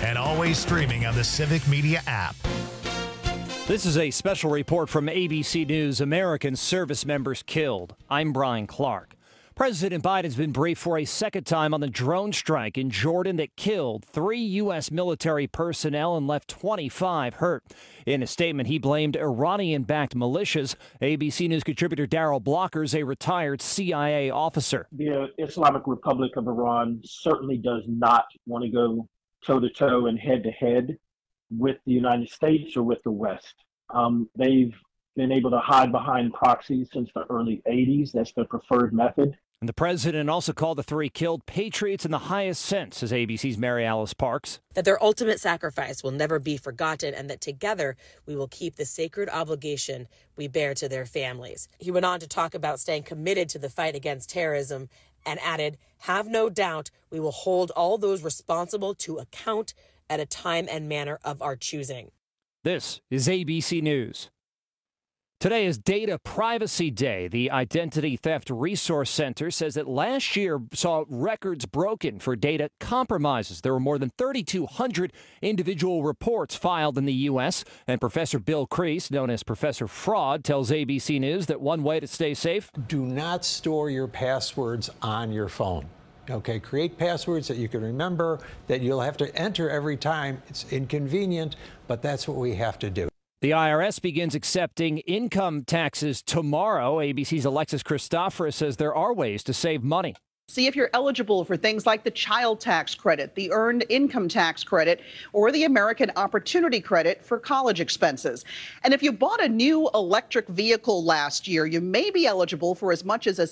and always streaming on the Civic Media app. This is a special report from ABC News. American service members killed. I'm Brian Clark. President Biden's been briefed for a second time on the drone strike in Jordan that killed 3 U.S. military personnel and left 25 hurt. In a statement, he blamed Iranian-backed militias. ABC News contributor Darrell Blockers, a retired CIA officer. The Islamic Republic of Iran certainly does not want to go toe-to-toe and head-to-head with the United States or with the West. They've been able to hide behind proxies since the early 80s. That's their preferred method. And the president also called the 3 killed patriots in the highest sense, says ABC's Mary Alice Parks. That their ultimate sacrifice will never be forgotten and that together we will keep the sacred obligation we bear to their families. He went on to talk about staying committed to the fight against terrorism and added, "Have no doubt we will hold all those responsible to account at a time and manner of our choosing." This is ABC News. Today is Data Privacy Day. The Identity Theft Resource Center says that last year saw records broken for data compromises. There were more than 3,200 individual reports filed in the U.S. And Professor Bill Crease, known as Professor Fraud, tells ABC News that one way to stay safe: do not store your passwords on your phone. Okay, create passwords that you can remember, that you'll have to enter every time. It's inconvenient, but that's what we have to do. The IRS begins accepting income taxes tomorrow. ABC's Alexis Christoforous says there are ways to save money. See if you're eligible for things like the child tax credit, the earned income tax credit, or the American Opportunity Credit for college expenses. And if you bought a new electric vehicle last year, you may be eligible for as much as a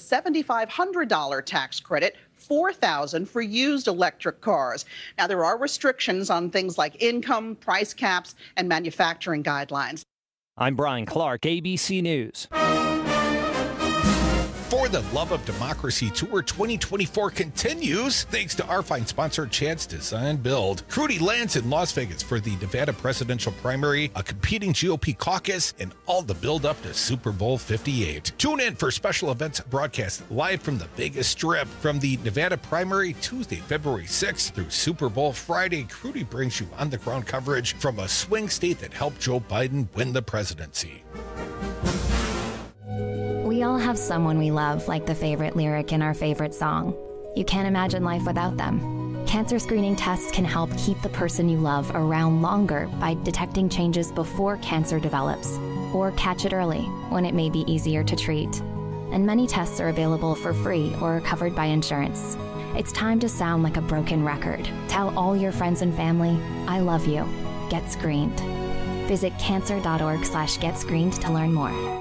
$7,500 tax credit, $4,000 for used electric cars. Now, there are restrictions on things like income, price caps, and manufacturing guidelines. I'm Brian Clark, ABC News. For the Love of Democracy Tour 2024 continues thanks to our fine sponsor, Chance Design Build. Rudy lands in Las Vegas for the Nevada presidential primary, a competing GOP caucus, and all the build-up to Super Bowl 58. Tune in for special events broadcast live from the Vegas Strip. From the Nevada primary, Tuesday, February 6th through Super Bowl Friday, Rudy brings you on-the-ground coverage from a swing state that helped Joe Biden win the presidency. We all have someone we love, like the favorite lyric in our favorite song. You can't imagine life without them. Cancer screening tests can help keep the person you love around longer by detecting changes before cancer develops, or catch it early when it may be easier to treat. And many tests are available for free or covered by insurance. It's time to sound like a broken record. Tell all your friends and family, I love you. Get screened. Visit cancer.org/getscreened to learn more.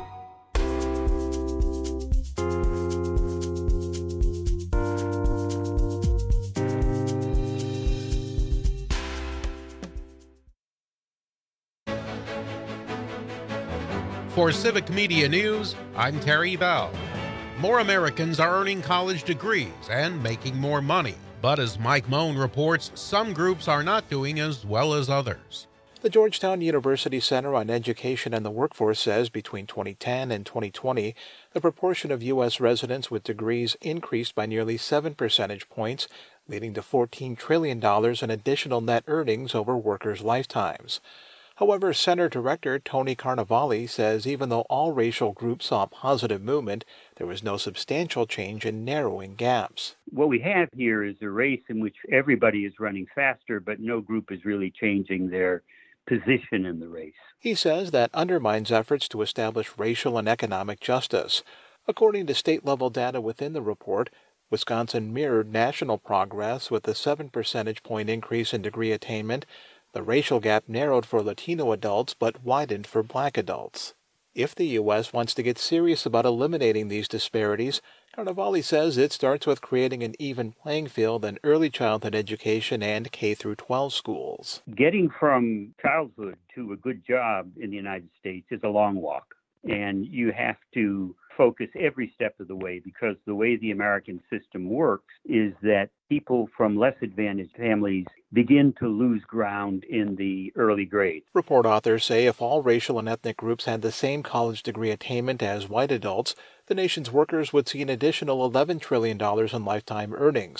For Civic Media News, I'm Terry Bell. More Americans are earning college degrees and making more money. But as Mike Moan reports, some groups are not doing as well as others. The Georgetown University Center on Education and the Workforce says between 2010 and 2020, the proportion of U.S. residents with degrees increased by nearly 7 percentage points, leading to $14 trillion in additional net earnings over workers' lifetimes. However, Center Director Tony Carnevale says even though all racial groups saw positive movement, there was no substantial change in narrowing gaps. What we have here is a race in which everybody is running faster, but no group is really changing their position in the race. He says that undermines efforts to establish racial and economic justice. According to state-level data within the report, Wisconsin mirrored national progress with a 7 percentage point increase in degree attainment. The racial gap narrowed for Latino adults but widened for Black adults. If the U.S. wants to get serious about eliminating these disparities, Carnevale says it starts with creating an even playing field in early childhood education and K-12 schools. Getting from childhood to a good job in the United States is a long walk, and you have to focus every step of the way, because the way the American system works is that people from less advantaged families begin to lose ground in the early grades. Report authors say if all racial and ethnic groups had the same college degree attainment as white adults, the nation's workers would see an additional $11 trillion in lifetime earnings.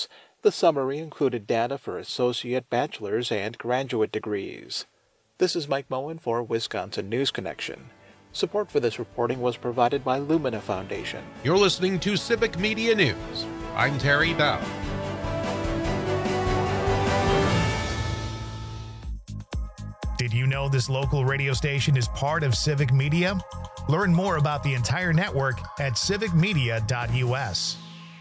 The summary included data for associate, bachelor's, and graduate degrees. This is Mike Moen for Wisconsin News Connection. Support for this reporting was provided by Lumina Foundation. You're listening to Civic Media News. I'm Terry Bell. Did you know this local radio station is part of Civic Media? Learn more about the entire network at civicmedia.us.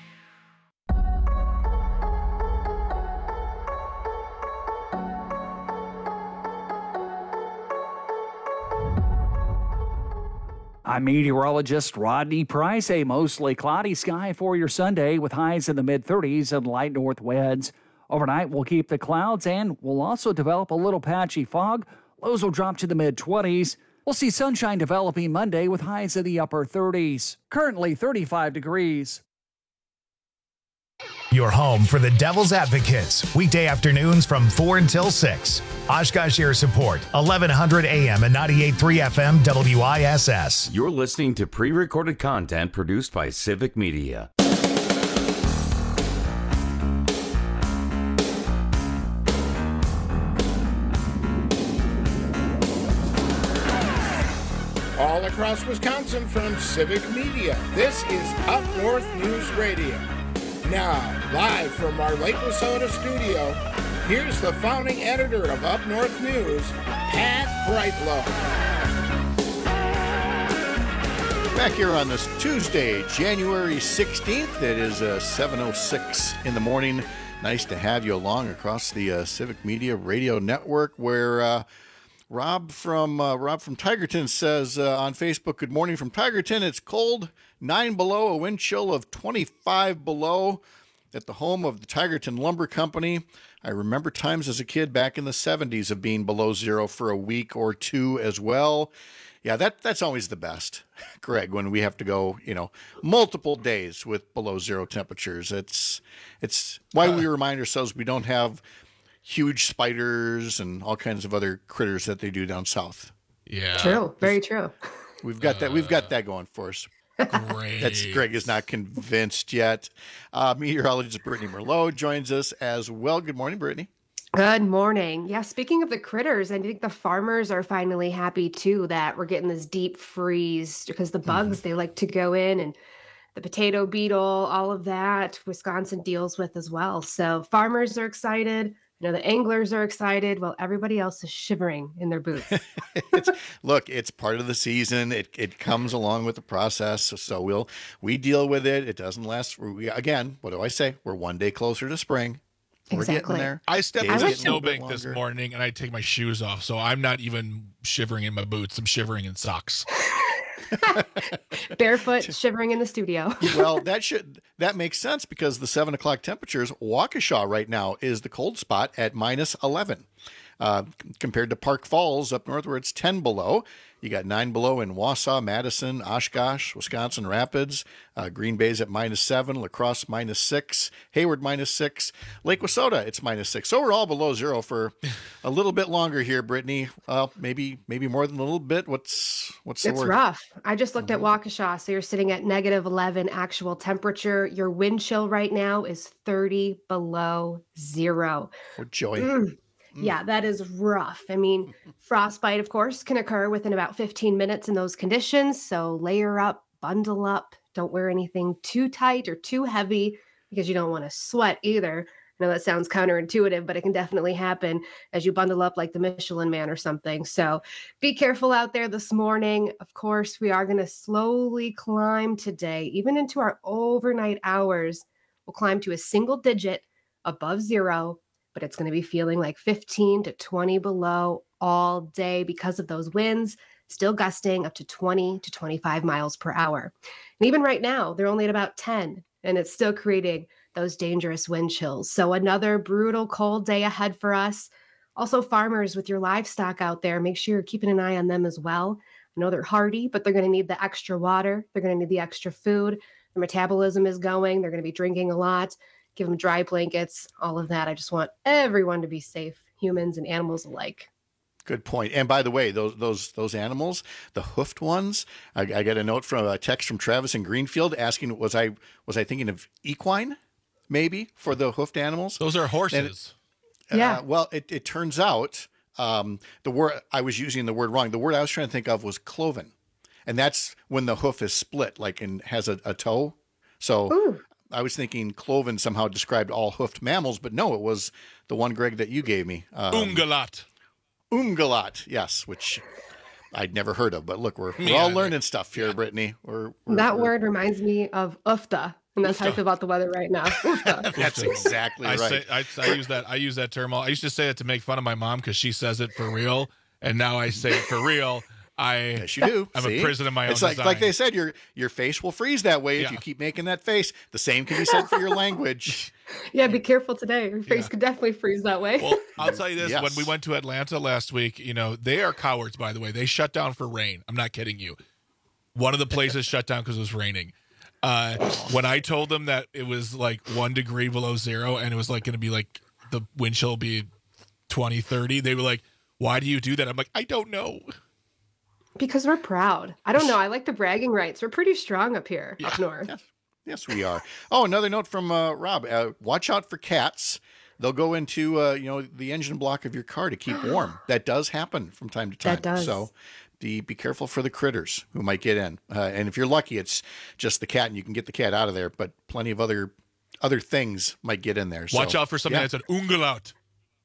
I'm meteorologist Rodney Price. A mostly cloudy sky for your Sunday with highs in the mid-30s and light north winds. Overnight, we'll keep the clouds and we'll also develop a little patchy fog. Lows will drop to the mid-20s. We'll see sunshine developing Monday with highs in the upper 30s. Currently 35 degrees. Your home for the Devil's Advocates, weekday afternoons from 4 until 6. Oshkosh Air Support, 1100 AM and 98.3 FM WISS. You're listening to pre-recorded content produced by Civic Media. All across Wisconsin from Civic Media, this is Up North News Radio. Now, live from our Lake Wissota studio, here's the founding editor of Up North News, Pat Brightlow. Back here on this Tuesday, January 16th, it is 7:06 in the morning. Nice to have you along across the Civic Media Radio Network, where Rob from Tigerton says on Facebook, good morning from Tigerton. It's cold, 9 below, a wind chill of 25 below at the home of the Tigerton Lumber Company. I remember times as a kid back in the 70s of being below zero for a week or two as well. Yeah, that's always the best, Greg, when we have to go, multiple days with below zero temperatures. It's why we remind ourselves we don't have huge spiders and all kinds of other critters that they do down south. Yeah. True. Very true. We've got that going for us. Great. Greg is not convinced yet. Meteorologist Brittany Merlot joins us as well. Good morning, Brittany. Good morning. Yeah, speaking of the critters, I think the farmers are finally happy too that we're getting this deep freeze because the bugs, they like to go in, and the potato beetle, all of that Wisconsin deals with as well. So farmers are excited. The anglers are excited while everybody else is shivering in their boots. Look, it's part of the season. It comes along with the process. So we deal with it. It doesn't last. Again, what do I say? We're one day closer to spring. We're getting there. I stepped in a snowbank this morning and I take my shoes off. So I'm not even shivering in my boots. I'm shivering in socks. Barefoot, shivering in the studio. Well, that makes sense because the 7 o'clock temperatures, Waukesha right now is the cold spot at minus 11. Compared to Park Falls up north where it's 10 below. You got 9 below in Wausau, Madison, Oshkosh, Wisconsin Rapids. Green Bay's at minus 7, La Crosse minus 6, Hayward minus 6, Lake Wissota it's minus 6. So we're all below zero for a little bit longer here, Brittany. Maybe more than a little bit. What's the word? It's rough. I just looked at Waukesha. So you're sitting at negative 11 actual temperature. Your wind chill right now is 30 below zero. Oh, joy. Yeah, that is rough. I mean, frostbite, of course, can occur within about 15 minutes in those conditions. So layer up, bundle up. Don't wear anything too tight or too heavy because you don't want to sweat either. I know that sounds counterintuitive, but it can definitely happen as you bundle up like the Michelin Man or something. So be careful out there this morning. Of course, we are going to slowly climb today, even into our overnight hours. We'll climb to a single digit above zero, but it's going to be feeling like 15 to 20 below all day because of those winds, still gusting up to 20 to 25 miles per hour. And even right now, they're only at about 10, and it's still creating those dangerous wind chills. So another brutal cold day ahead for us. Also, farmers with your livestock out there, make sure you're keeping an eye on them as well. I know they're hardy, but they're going to need the extra water. They're going to need the extra food. Their metabolism is going. They're going to be drinking a lot. Give them dry blankets, all of that. I just want everyone to be safe, humans and animals alike. Good point. And by the way, those animals, the hoofed ones, I got a note from a text from Travis in Greenfield asking, was I thinking of equine maybe, for the hoofed animals. Those are horses. Well, it turns out the word I was using the word wrong. The word I was trying to think of was cloven, and that's when the hoof is split, like and has a toe. So Ooh. I was thinking cloven somehow described all hoofed mammals, but no, it was the one, Greg, that you gave me. Ungulate. Ungulate, yes, which I'd never heard of. But look, we're all learning stuff here, Brittany. That word reminds me of ufta. And that's how I feel about the weather right now. That's exactly right. I use that term. I used to say it to make fun of my mom because she says it for real, and now I say it for real. Yes, you do. I'm a prison of my own It's design. like they said, your face will freeze that way if you keep making that face. The same can be said for your language. Yeah, be careful today. Your face could definitely freeze that way. Well, I'll tell you this: Yes. when we went to Atlanta last week, they are cowards. By the way, they shut down for rain. I'm not kidding you. One of the places shut down because it was raining. When I told them that it was like 1 degree below zero and it was like going to be like the wind chill will be 20, 30, they were like, why do you do that? I'm like, I don't know. Because we're proud. I don't know. I like the bragging rights. We're pretty strong up here, up north. Yes, we are. Oh, another note from Rob. Watch out for cats. They'll go into the engine block of your car to keep warm. That does happen from time to time. That does. So be careful for the critters who might get in. And if you're lucky, it's just the cat and you can get the cat out of there. But plenty of other things might get in there. Watch out for something that's an ungulate.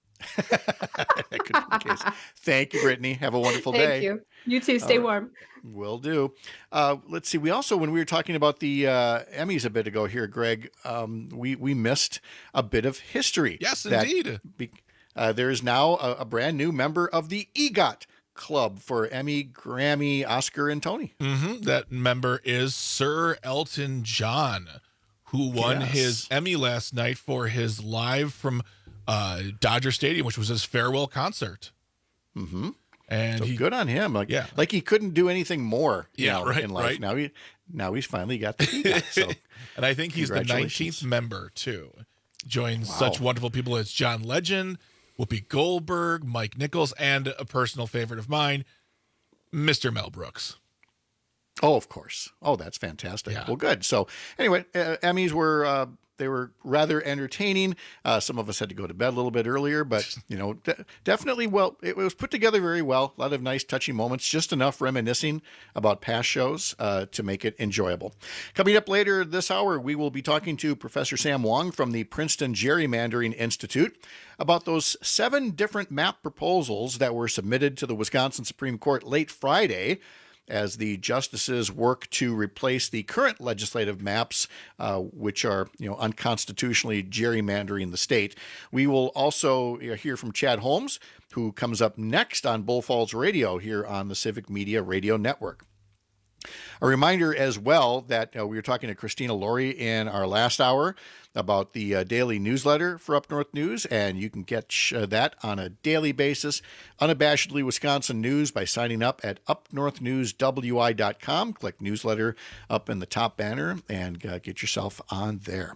That could be the case. Thank you, Brittany. Have a wonderful day. Thank you. You too. Stay warm. Will do. Let's see. We also, when we were talking about the Emmys a bit ago here, Greg, we missed a bit of history. Yes, indeed. There is now a brand new member of the EGOT Club for Emmy, Grammy, Oscar, and Tony. Mm-hmm. That member is Sir Elton John, who won his Emmy last night for his live from Dodger Stadium, which was his farewell concert. Mm-hmm. And so good on him. Like he couldn't do anything more in life. Right. Now he's finally got the EGOT. So and I think he's the 19th member too. Joins such wonderful people as John Legend, Whoopi Goldberg, Mike Nichols, and a personal favorite of mine, Mr. Mel Brooks. Oh, of course. Oh, that's fantastic. Yeah. Well, good. So anyway, Emmys were they were rather entertaining. Some of us had to go to bed a little bit earlier, but definitely, well, it was put together very well. A lot of nice, touchy moments, just enough reminiscing about past shows to make it enjoyable. Coming up later this hour, we will be talking to Professor Sam Wong from the Princeton Gerrymandering Institute about those 7 different map proposals that were submitted to the Wisconsin Supreme Court late Friday, as the justices work to replace the current legislative maps, which are unconstitutionally gerrymandering the state. We will also hear from Chad Holmes, who comes up next on Bull Falls Radio here on the Civic Media Radio Network. A reminder as well that we were talking to Christina Laurie in our last hour about the daily newsletter for Up North News, and you can catch that on a daily basis, unabashedly Wisconsin News, by signing up at upnorthnewswi.com. Click newsletter up in the top banner and get yourself on there.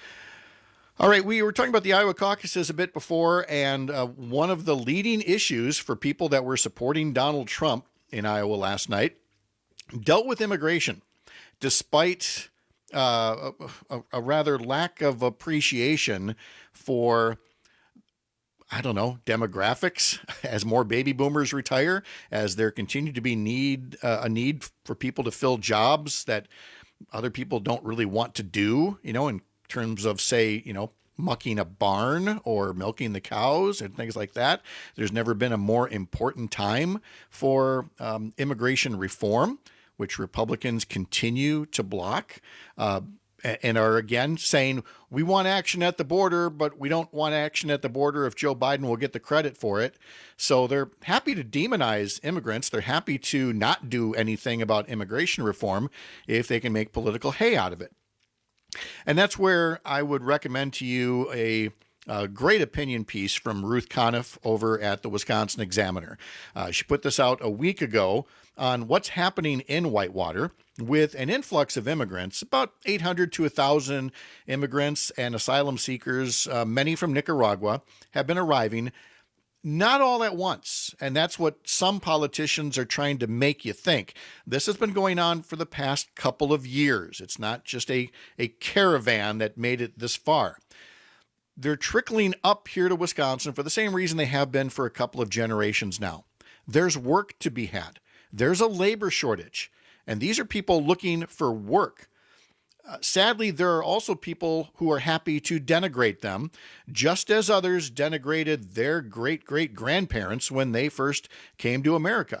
All right, we were talking about the Iowa caucuses a bit before, and one of the leading issues for people that were supporting Donald Trump in Iowa last night dealt with immigration, despite a rather lack of appreciation for, demographics, as more baby boomers retire, as there continue to be a need for people to fill jobs that other people don't really want to do, in terms of, say, mucking a barn or milking the cows and things like that. There's never been a more important time for immigration reform, which Republicans continue to block and are again saying, we want action at the border, but we don't want action at the border if Joe Biden will get the credit for it. So they're happy to demonize immigrants. They're happy to not do anything about immigration reform if they can make political hay out of it. And that's where I would recommend to you a great opinion piece from Ruth Conniff over at the Wisconsin Examiner. She put this out a week ago on what's happening in Whitewater with an influx of immigrants, about 800 to 1,000 immigrants and asylum seekers, many from Nicaragua, have been arriving. Not all at once, and that's what some politicians are trying to make you think. This has been going on for the past couple of years. It's not just a caravan that made it this far. They're trickling up here to Wisconsin for the same reason they have been for a couple of generations now. There's work to be had. There's a labor shortage, and these are people looking for work. Sadly, there are also people who are happy to denigrate them, just as others denigrated their great-great-grandparents when they first came to America.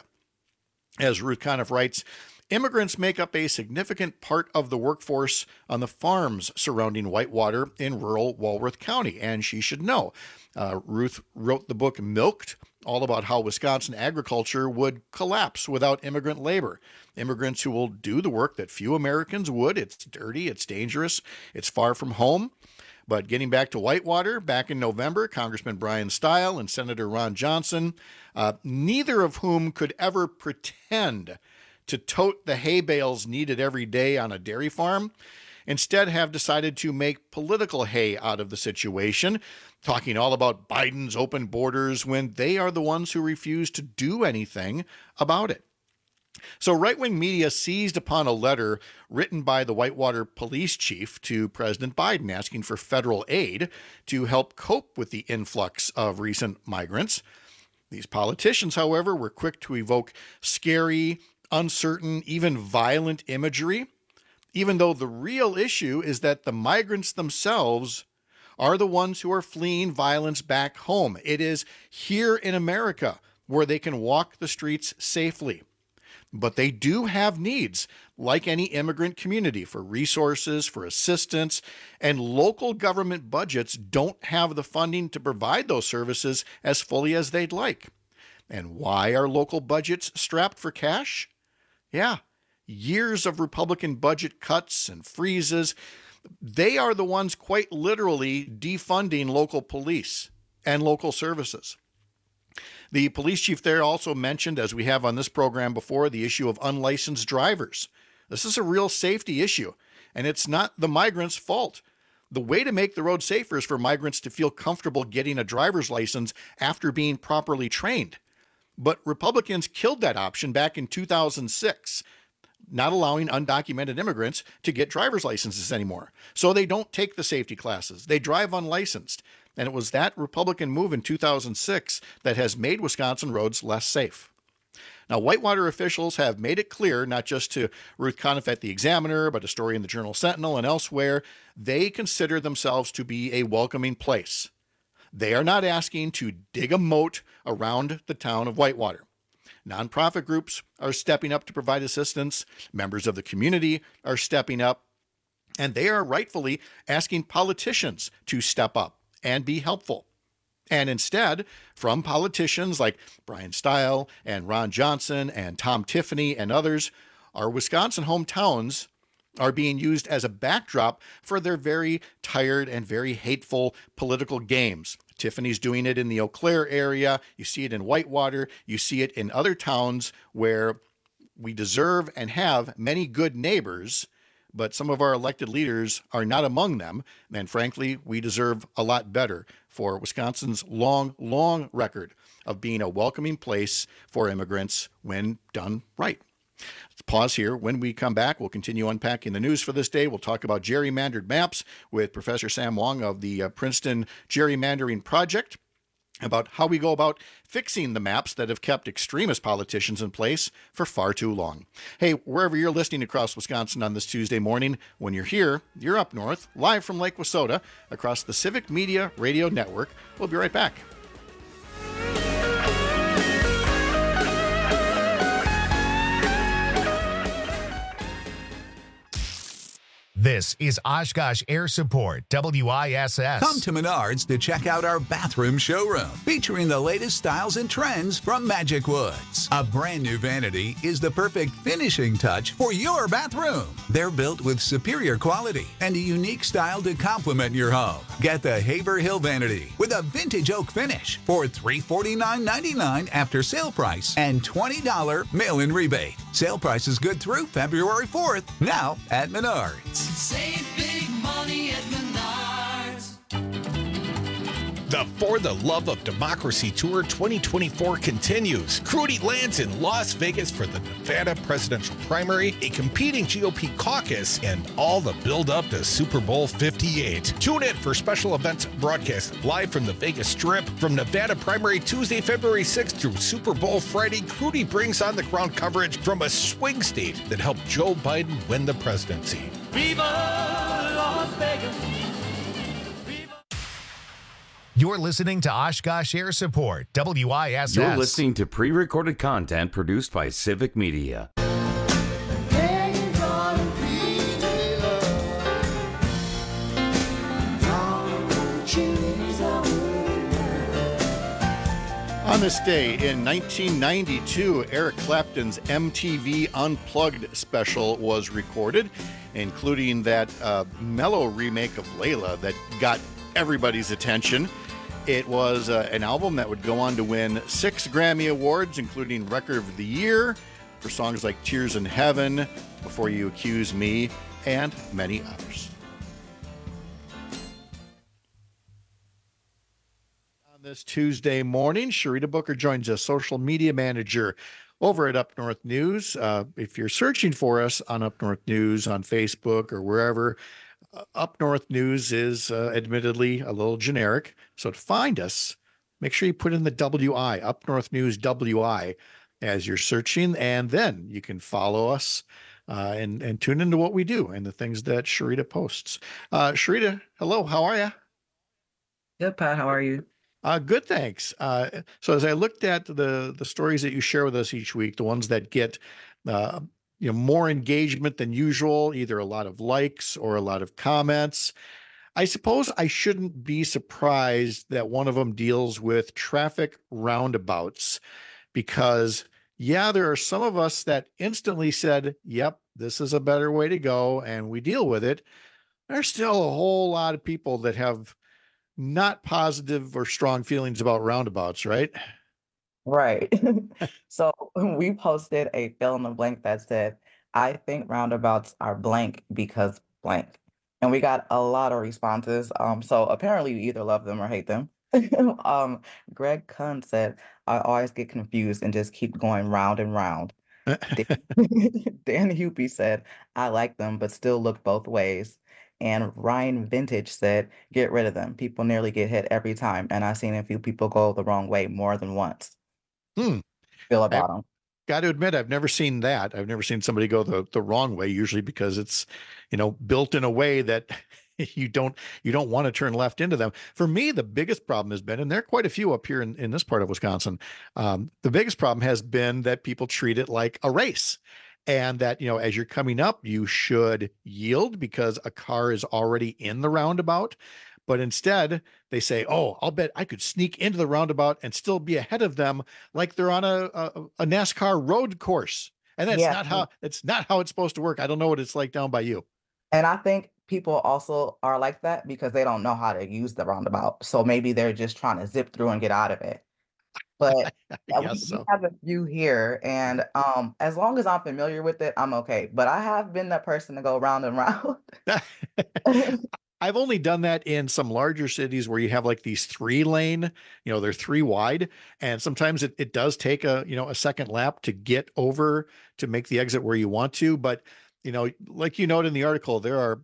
As Ruth Conniff writes, immigrants make up a significant part of the workforce on the farms surrounding Whitewater in rural Walworth County, and she should know. Ruth wrote the book Milked, all about how Wisconsin agriculture would collapse without immigrant labor. Immigrants who will do the work that few Americans would. It's dirty, it's dangerous, it's far from home. But getting back to Whitewater, back in November, Congressman Brian Stile and Senator Ron Johnson, neither of whom could ever pretend to tote the hay bales needed every day on a dairy farm, instead have decided to make political hay out of the situation, talking all about Biden's open borders when they are the ones who refuse to do anything about it. So right-wing media seized upon a letter written by the Whitewater police chief to President Biden asking for federal aid to help cope with the influx of recent migrants. These politicians, however, were quick to evoke scary, uncertain, even violent imagery, even though the real issue is that the migrants themselves are the ones who are fleeing violence back home. It is here in America where they can walk the streets safely. But they do have needs, like any immigrant community, for resources, for assistance, and local government budgets don't have the funding to provide those services as fully as they'd like. And why are local budgets strapped for cash? Yeah, years of Republican budget cuts and freezes. They are the ones quite literally defunding local police and local services. The police chief there also mentioned, as we have on this program before, the issue of unlicensed drivers. This is a real safety issue, and it's not the migrants' fault. The way to make the road safer is for migrants to feel comfortable getting a driver's license after being properly trained. But Republicans killed that option back in 2006, not allowing undocumented immigrants to get driver's licenses anymore. So they don't take the safety classes. They drive unlicensed. And it was that Republican move in 2006 that has made Wisconsin roads less safe. Now, Whitewater officials have made it clear, not just to Ruth Conniff at the Examiner, but a story in the Journal-Sentinel and elsewhere, they consider themselves to be a welcoming place. They are not asking to dig a moat around the town of Whitewater. Nonprofit groups are stepping up to provide assistance. Members of the community are stepping up. And they are rightfully asking politicians to step up and be helpful. And instead, from politicians like Brian Stile and Ron Johnson and Tom Tiffany and others, our Wisconsin hometowns are being used as a backdrop for their very tired and very hateful political games. Tiffany's doing it in the Eau Claire area. You see it in Whitewater. You see it in other towns where we deserve and have many good neighbors, but some of our elected leaders are not among them. And frankly, we deserve a lot better for Wisconsin's long, long record of being a welcoming place for immigrants when done right. Let's pause here. When we come back, we'll continue unpacking the news for this day. We'll talk about gerrymandered maps with Professor Sam Wong of the Princeton Gerrymandering Project, about how we go about fixing the maps that have kept extremist politicians in place for far too long. Hey, wherever you're listening across Wisconsin on this Tuesday morning, when you're here, you're up north, live from Lake Wissota, across the Civic Media Radio Network. We'll be right back. This is Oshkosh Air Support, WISS. Come to Menards to check out our bathroom showroom, featuring the latest styles and trends from Magic Woods. A brand new vanity is the perfect finishing touch for your bathroom. They're built with superior quality and a unique style to complement your home. Get the Haverhill vanity with a vintage oak finish for $349.99 after sale price and $20 mail-in rebate. Sale price is good through February 4th, now at Menards. Save big money at Menards. The For the Love of Democracy Tour 2024 continues. Crudy lands in Las Vegas for the Nevada presidential primary, a competing GOP caucus, and all the build-up to Super Bowl 58. Tune in for special events broadcast live from the Vegas Strip. From Nevada primary Tuesday, February 6th through Super Bowl Friday, Crudy brings on the ground coverage from a swing state that helped Joe Biden win the presidency. Viva Las Vegas. You're listening to Oshkosh Air Support, WISS. You're listening to pre-recorded content produced by Civic Media. On this day in 1992, Eric Clapton's MTV Unplugged special was recorded, including that mellow remake of Layla that got everybody's attention. It was an album that would go on to win 6 Grammy Awards, including Record of the Year for songs like Tears in Heaven, Before You Accuse Me, and many others. On this Tuesday morning, Sharita Booker joins us, social media manager over at Up North News. If you're searching for us on Up North News on Facebook or wherever, Up North News is admittedly a little generic. So to find us, make sure you put in the WI, Up North News WI, as you're searching. And then you can follow us and tune into what we do and the things that Sharita posts. Sharita, hello. How are you? Good, Pat. How are you? Good, thanks. So as I looked at the stories that you share with us each week, the ones that get more engagement than usual, either a lot of likes or a lot of comments, I suppose I shouldn't be surprised that one of them deals with traffic roundabouts, because there are some of us that instantly said, yep, this is a better way to go, and we deal with it. There's still a whole lot of people that have not positive or strong feelings about roundabouts, right? Right. So we posted a fill in the blank that said, I think roundabouts are blank because blank. And we got a lot of responses. So apparently you either love them or hate them. Greg Kunn said, I always get confused and just keep going round and round. Dan Hupy said, I like them, but still look both ways. And Ryan Vintage said, get rid of them. People nearly get hit every time. And I've seen a few people go the wrong way more than once. Feel about them. Got to admit, I've never seen that. I've never seen somebody go the wrong way, usually because it's, built in a way that you don't want to turn left into them. For me, the biggest problem has been, and there are quite a few up here in this part of Wisconsin, the biggest problem has been that people treat it like a race. And that, as you're coming up, you should yield because a car is already in the roundabout. But instead, they say, oh, I'll bet I could sneak into the roundabout and still be ahead of them like they're on a NASCAR road course. And that's not how it's supposed to work. I don't know what it's like down by you. And I think people also are like that because they don't know how to use the roundabout. So maybe they're just trying to zip through and get out of it. But we have a few here, and as long as I'm familiar with it, I'm okay. But I have been that person to go round and round. I've only done that in some larger cities where you have like these 3-lane, they're 3 wide. And sometimes it does take a second lap to get over to make the exit where you want to. But, like you note in the article, there are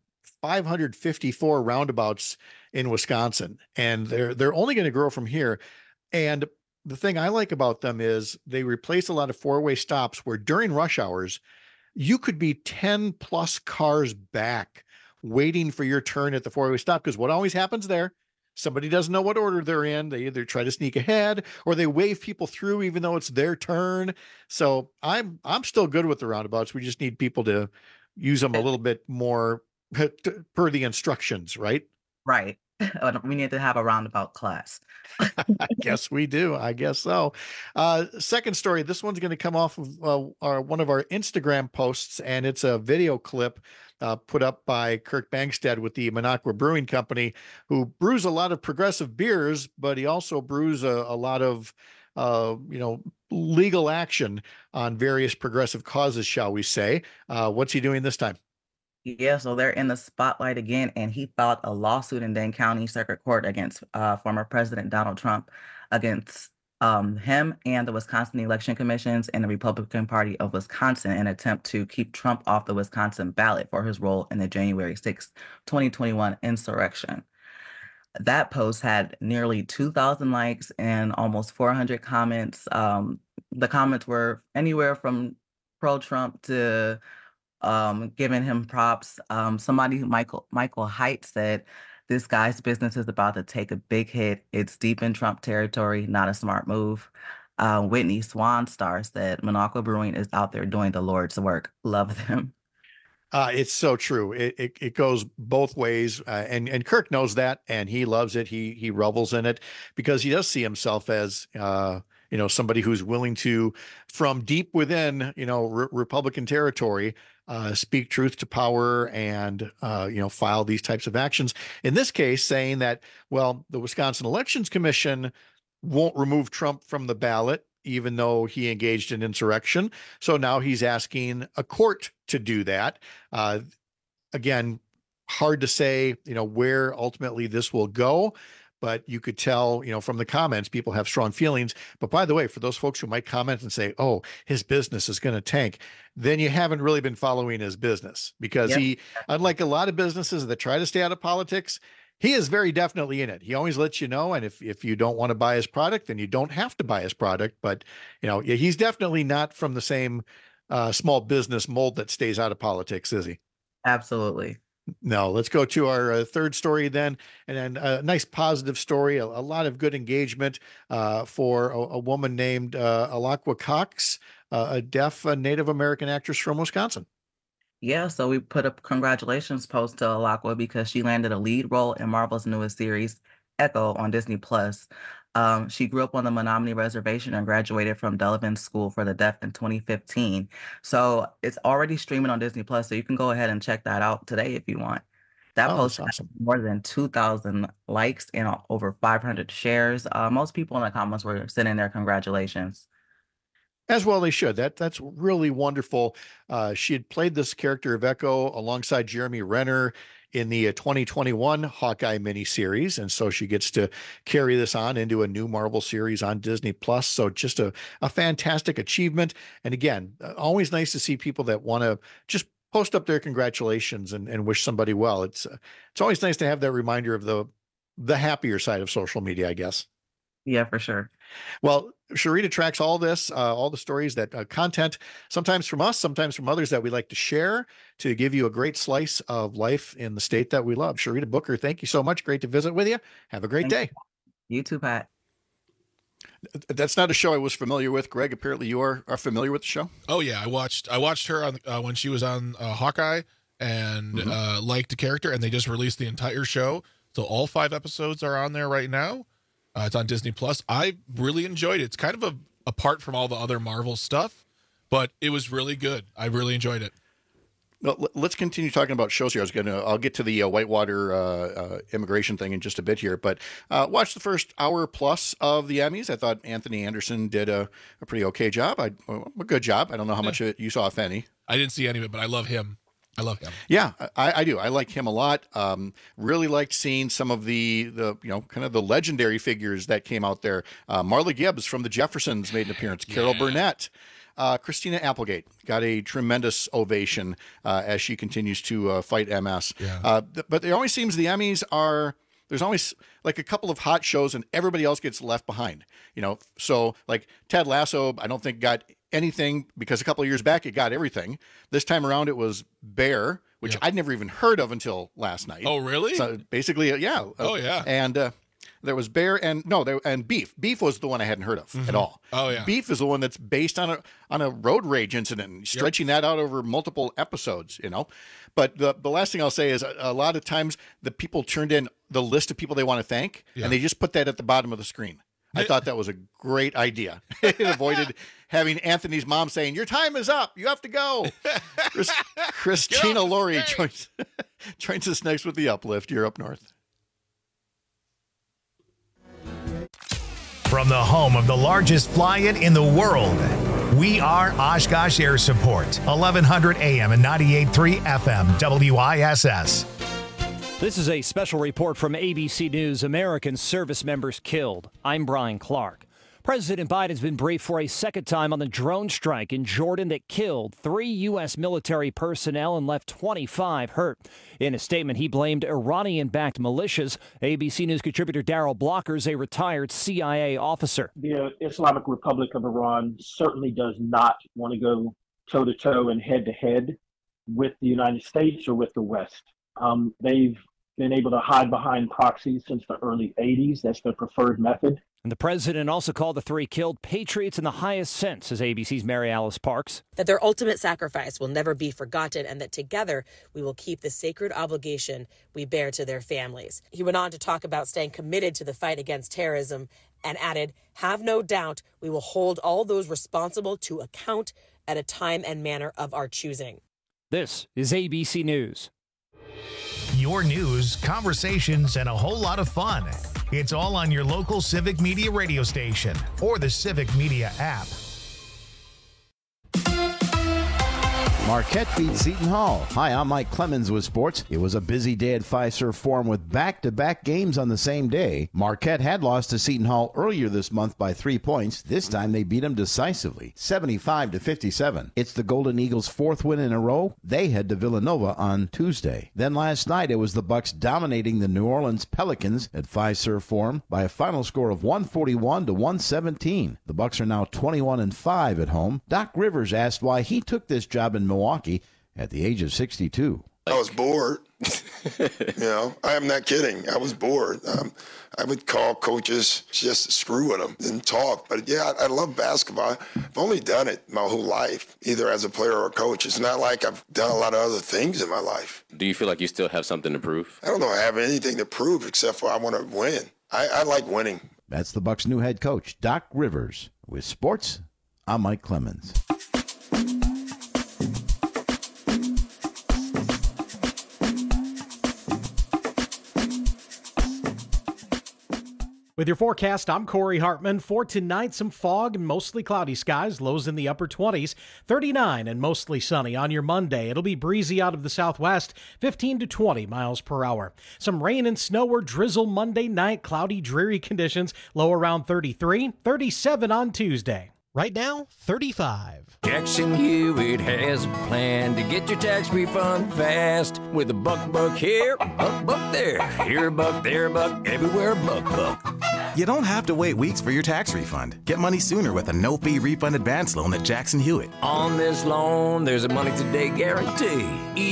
554 roundabouts in Wisconsin, and they're only going to grow from here. And the thing I like about them is they replace a lot of 4-way stops where during rush hours, you could be 10 plus cars back waiting for your turn at the 4-way stop. Because what always happens there, somebody doesn't know what order they're in. They either try to sneak ahead or they wave people through even though it's their turn. So I'm still good with the roundabouts. We just need people to use them a little bit more per the instructions, right? Right. We need to have a roundabout class. I guess we do. I guess so. Second story. This one's going to come off of one of our Instagram posts, and it's a video clip put up by Kirk Bangstad with the Minocqua Brewing Company, who brews a lot of progressive beers, but he also brews a lot of legal action on various progressive causes, shall we say. What's he doing this time? Yeah, so they're in the spotlight again, and he filed a lawsuit in Dane County Circuit Court against former President Donald Trump, against him and the Wisconsin Election Commissions and the Republican Party of Wisconsin in an attempt to keep Trump off the Wisconsin ballot for his role in the January 6, 2021 insurrection. That post had nearly 2,000 likes and almost 400 comments. The comments were anywhere from pro-Trump to giving him props. Michael Haidt said, "This guy's business is about to take a big hit. It's deep in Trump territory, not a smart move." Whitney Swanstar said, "Minocqua Brewing is out there doing the Lord's work. Love them." It's so true. It goes both ways, and Kirk knows that, and he loves it. He revels in it because he does see himself as somebody who's willing to, from deep within Republican territory, speak truth to power and file these types of actions. In this case, saying that, well, the Wisconsin Elections Commission won't remove Trump from the ballot, even though he engaged in insurrection. So now he's asking a court to do that. Again, hard to say, where ultimately this will go, but you could tell, from the comments, people have strong feelings. But by the way, for those folks who might comment and say, oh, his business is going to tank, then you haven't really been following his business, because he, unlike a lot of businesses that try to stay out of politics, he is very definitely in it. He always lets you know. And if you don't want to buy his product, then you don't have to buy his product. But, he's definitely not from the same small business mold that stays out of politics, is he? Absolutely. No, let's go to our third story then. And then a nice positive story, a lot of good engagement for a woman named Alaqua Cox, a deaf Native American actress from Wisconsin. Yeah, so we put a congratulations post to Alaqua because she landed a lead role in Marvel's newest series, Echo, on Disney+. She grew up on the Menominee Reservation and graduated from Delavan School for the Deaf in 2015. So it's already streaming on Disney+, so you can go ahead and check that out today if you want. That post has more than 2,000 likes and over 500 shares. Most people in the comments were sending their congratulations. As well they should. That's really wonderful. She had played this character of Echo alongside Jeremy Renner in the 2021 Hawkeye miniseries, and so she gets to carry this on into a new Marvel series on Disney+. So just a fantastic achievement. And again, always nice to see people that want to just post up their congratulations and wish somebody well. It's always nice to have that reminder of the happier side of social media, I guess. Yeah, for sure. Well, Sharita tracks all this, all the stories, that content, sometimes from us, sometimes from others that we like to share to give you a great slice of life in the state that we love. Sharita Booker, thank you so much. Great to visit with you. Have a great day. You too, Pat. That's not a show I was familiar with. Greg, apparently you are familiar with the show. Oh yeah, I watched her on when she was on Hawkeye and liked the character, and they just released the entire show. So all 5 episodes are on there right now. It's on Disney+. I really enjoyed it. It's kind of apart from all the other Marvel stuff, but it was really good. I really enjoyed it. Well, let's continue talking about shows here. I'll get to the Whitewater immigration thing in just a bit here, but watch the first hour plus of the Emmys. I thought Anthony Anderson did a pretty okay job. A good job. I don't know how much of it you saw, if any. I didn't see any of it, but I love him. Yeah, I do. I like him a lot. Really liked seeing some of the kind of the legendary figures that came out there. Marla Gibbs from the Jeffersons made an appearance. Carol Burnett. Christina Applegate got a tremendous ovation as she continues to fight MS. Yeah. But there always seems the Emmys there's always like a couple of hot shows and everybody else gets left behind. So like Ted Lasso, I don't think got anything because a couple of years back it got everything. This time around it was Bear, which I'd never even heard of until last night. Oh, really? So basically, yeah. Oh, yeah. And there was Bear and Beef. Beef was the one I hadn't heard of at all. Oh, yeah. Beef is the one that's based on a road rage incident, and stretching that out over multiple episodes, But the last thing I'll say is a lot of times the people turned in the list of people they want to thank, and they just put that at the bottom of the screen. I thought that was a great idea. It avoided having Anthony's mom saying, "Your time is up. You have to go." Christina Laurie joins us next with the Uplift. You're up north. From the home of the largest fly-in the world, We are Oshkosh Air Support, 1100 AM and 98.3 FM WISS. This is a special report from ABC News. American service members killed. I'm Brian Clark. President Biden's been briefed for a second time on the drone strike in Jordan that killed 3 U.S. military personnel and left 25 hurt. In a statement, he blamed Iranian-backed militias. ABC News contributor Daryl Blockers, a retired CIA officer. The Islamic Republic of Iran certainly does not want to go toe-to-toe and head-to-head with the United States or with the West. They've been able to hide behind proxies since the early 80s. That's their preferred method. And the president also called the 3 killed patriots in the highest sense, says ABC's Mary Alice Parks. That their ultimate sacrifice will never be forgotten and that together we will keep the sacred obligation we bear to their families. He went on to talk about staying committed to the fight against terrorism and added, "Have no doubt we will hold all those responsible to account at a time and manner of our choosing." This is ABC News. Your news, conversations, and a whole lot of fun. It's all on your local Civic Media radio station or the Civic Media app. Marquette beat Seton Hall. Hi, I'm Mike Clemens with sports. It was a busy day at Fiserv Forum with back-to-back games on the same day. Marquette had lost to Seton Hall earlier this month by 3 points. This time they beat them decisively, 75-57. It's the Golden Eagles' 4th win in a row. They head to Villanova on Tuesday. Then last night it was the Bucks dominating the New Orleans Pelicans at Fiserv Forum by a final score of 141-117. The Bucks are now 21-5 at home. Doc Rivers asked why he took this job in Milwaukee at the age of 62. I was bored. I am not kidding. I was bored. I would call coaches just to screw with them and talk. But yeah, I love basketball. I've only done it my whole life, either as a player or a coach. It's not like I've done a lot of other things in my life. Do you feel like you still have something to prove? I don't know I have anything to prove except for I want to win. I like winning. That's the Bucks' new head coach, Doc Rivers. With sports, I'm Mike Clemens. With your forecast, I'm Corey Hartman. For tonight, some fog and mostly cloudy skies, lows in the upper 20s, 39 and mostly sunny. On your Monday, it'll be breezy out of the southwest, 15 to 20 miles per hour. Some rain and snow or drizzle Monday night, cloudy, dreary conditions, low around 33, 37 on Tuesday. Right now, 35. Jackson Hewitt has a plan to get your tax refund fast. With a buck here, buck there. Here a buck, there a buck, everywhere a buck. You don't have to wait weeks for your tax refund. Get money sooner with a no-fee refund advance loan at Jackson Hewitt. On this loan, there's a money today guarantee.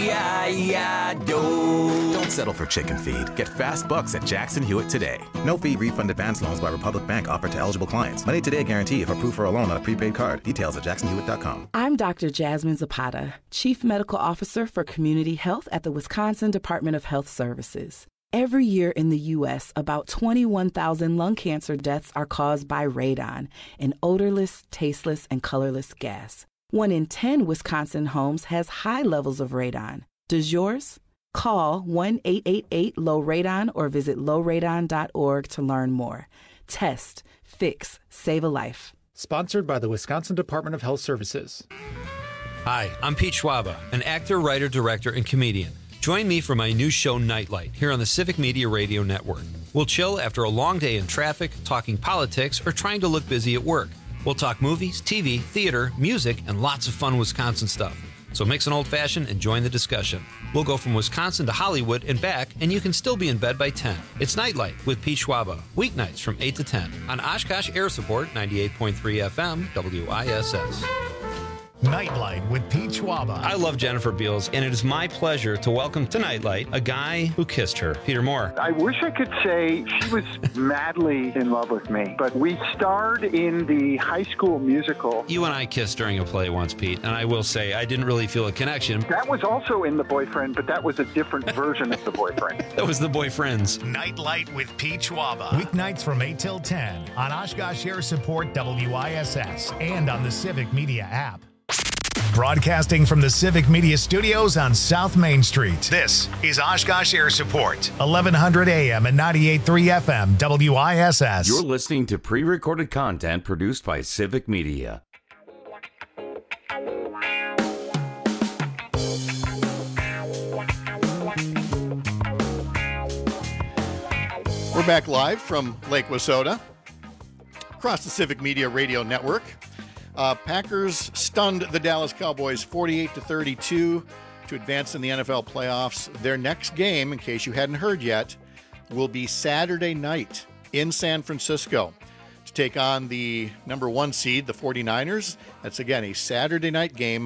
E-I-E-I-Do. Don't settle for chicken feed. Get fast bucks at Jackson Hewitt today. No-fee refund advance loans by Republic Bank offered to eligible clients. Money today guarantee if approved for a loan on a prepaid card. Details at jacksonhewitt.com. I'm Dr. Jasmine Zapata, Chief Medical Officer for Community Health at the Wisconsin Department of Health Services. Every year in the U.S., about 21,000 lung cancer deaths are caused by radon, an odorless, tasteless, and colorless gas. 1 in 10 Wisconsin homes has high levels of radon. Does yours? Call 1-888-LOW-RADON or visit lowradon.org to learn more. Test, fix, save a life. Sponsored by the Wisconsin Department of Health Services. Hi, I'm Pete Schwaba, an actor, writer, director, and comedian. Join me for my new show, Nightlight, here on the Civic Media Radio Network. We'll chill after a long day in traffic, talking politics, or trying to look busy at work. We'll talk movies, TV, theater, music, and lots of fun Wisconsin stuff. So mix an old-fashioned and join the discussion. We'll go from Wisconsin to Hollywood and back, and you can still be in bed by 10. It's Nightlight with Pete Schwaba, weeknights from 8 to 10 on Oshkosh Air Support 98.3 FM WISS. Nightlight with Pete Schwaba. I love Jennifer Beals, and it is my pleasure to welcome to Nightlight a guy who kissed her, Peter Moore. I wish I could say she was madly in love with me, but we starred in the High School Musical. You and I kissed during a play once, Pete, and I will say I didn't really feel a connection. That was also in The Boyfriend, but that was a different version of The Boyfriend. That was The Boyfriends. Nightlight with Pete Schwaba. Weeknights from 8 till 10 on Oshkosh Air Support WISS and on the Civic Media app. Broadcasting from the Civic Media Studios on South Main Street, this is Oshkosh Air Support, 1100 AM and 98.3 FM WISS. You're listening to pre-recorded content produced by Civic Media. We're back live from Lake Wissota, across the Civic Media Radio Network. Packers stunned the Dallas Cowboys 48-32 to advance in the NFL playoffs. Their next game, in case you hadn't heard yet, will be Saturday night in San Francisco to take on the number 1 seed, the 49ers. That's, again, a Saturday night game.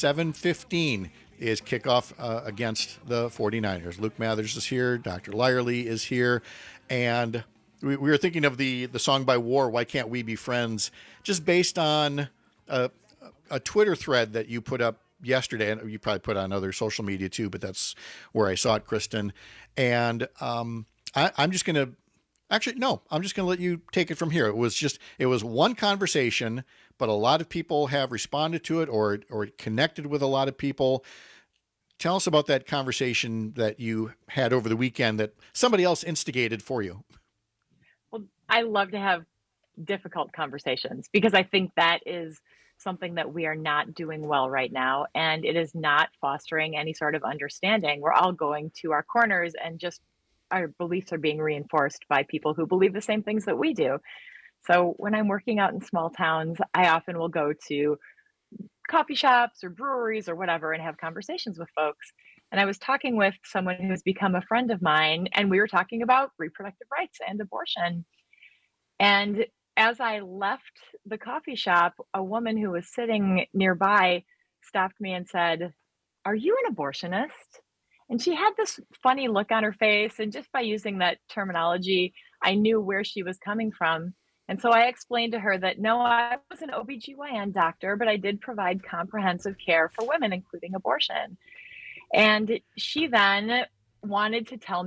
7:15 is kickoff against the 49ers. Luke Mathers is here. Dr. Lyerly is here. And we were thinking of the song by War, Why Can't We Be Friends, just based on a Twitter thread that you put up yesterday, and you probably put on other social media too, but that's where I saw it, Kristen. And I'm just going to, actually, no, I'm just going to let you take it from here. It was one conversation, but a lot of people have responded to it or connected with a lot of people. Tell us about that conversation that you had over the weekend that somebody else instigated for you. Well, I love to have difficult conversations because I think that is something that we are not doing well right now. And it is not fostering any sort of understanding. We're all going to our corners and just our beliefs are being reinforced by people who believe the same things that we do. So when I'm working out in small towns, I often will go to coffee shops or breweries or whatever and have conversations with folks. And I was talking with someone who's become a friend of mine, and we were talking about reproductive rights and abortion. And as I left the coffee shop, a woman who was sitting nearby stopped me and said, "Are you an abortionist?" And she had this funny look on her face. And just by using that terminology, I knew where she was coming from. And so I explained to her that, no, I was an OBGYN doctor, but I did provide comprehensive care for women, including abortion. And she then needed to tell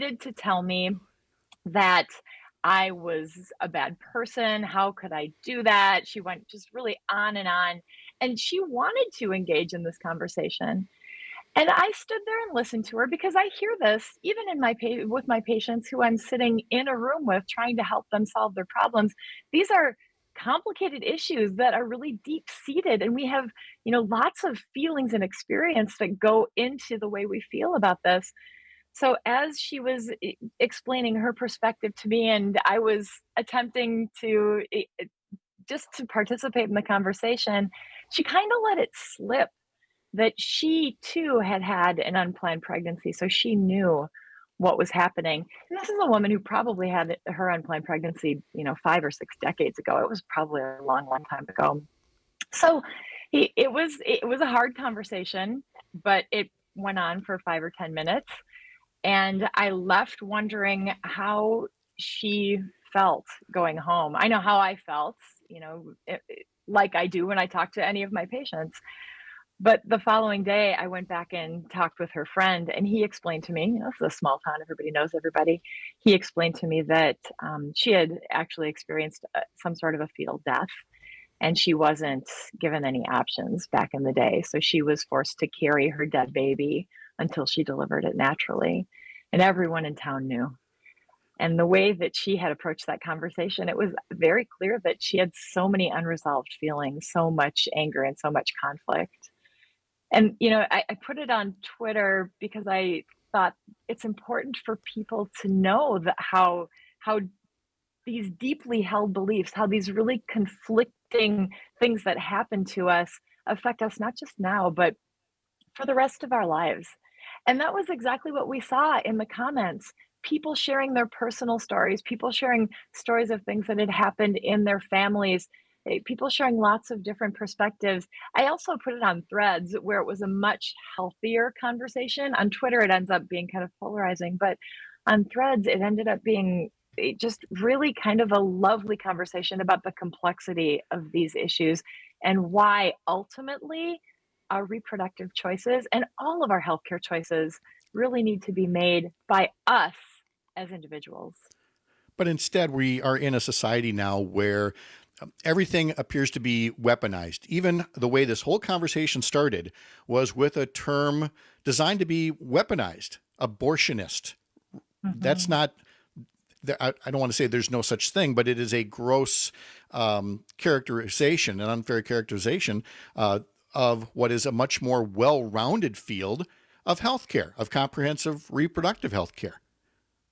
me that I was a bad person. How could I do that? She went just really on. And she wanted to engage in this conversation. And I stood there and listened to her because I hear this even in with my patients who I'm sitting in a room with, trying to help them solve their problems. These are complicated issues that are really deep seated, and we have, lots of feelings and experience that go into the way we feel about this. So as she was explaining her perspective to me, and I was attempting to just to participate in the conversation, she kind of let it slip that she too had an unplanned pregnancy. So she knew what was happening. And this is a woman who probably had her unplanned pregnancy, 5 or 6 decades ago. It was probably a long, long time ago. So it was a hard conversation, but it went on for 5 or 10 minutes. And I left wondering how she felt going home. I know how I felt, like I do when I talk to any of my patients. But the following day, I went back and talked with her friend, and he explained to me, this is a small town, everybody knows everybody. He explained to me that she had actually experienced some sort of a fetal death, and she wasn't given any options back in the day. So she was forced to carry her dead baby until she delivered it naturally. And everyone in town knew. And the way that she had approached that conversation, it was very clear that she had so many unresolved feelings, so much anger and so much conflict. And, I put it on Twitter because I thought it's important for people to know that how these deeply held beliefs, how these really conflicting things that happen to us affect us, not just now, but for the rest of our lives. And that was exactly what we saw in the comments. People sharing their personal stories, people sharing stories of things that had happened in their families, people sharing lots of different perspectives. I also put it on Threads where it was a much healthier conversation. On Twitter, it ends up being kind of polarizing, but on Threads, it ended up being just really kind of a lovely conversation about the complexity of these issues and why ultimately our reproductive choices and all of our healthcare choices really need to be made by us as individuals. But instead, we are in a society now where everything appears to be weaponized. Even the way this whole conversation started was with a term designed to be weaponized, abortionist. Mm-hmm. That's not, I don't want to say there's no such thing, but it is a gross characterization, an unfair characterization of what is a much more well-rounded field of healthcare, of comprehensive reproductive healthcare.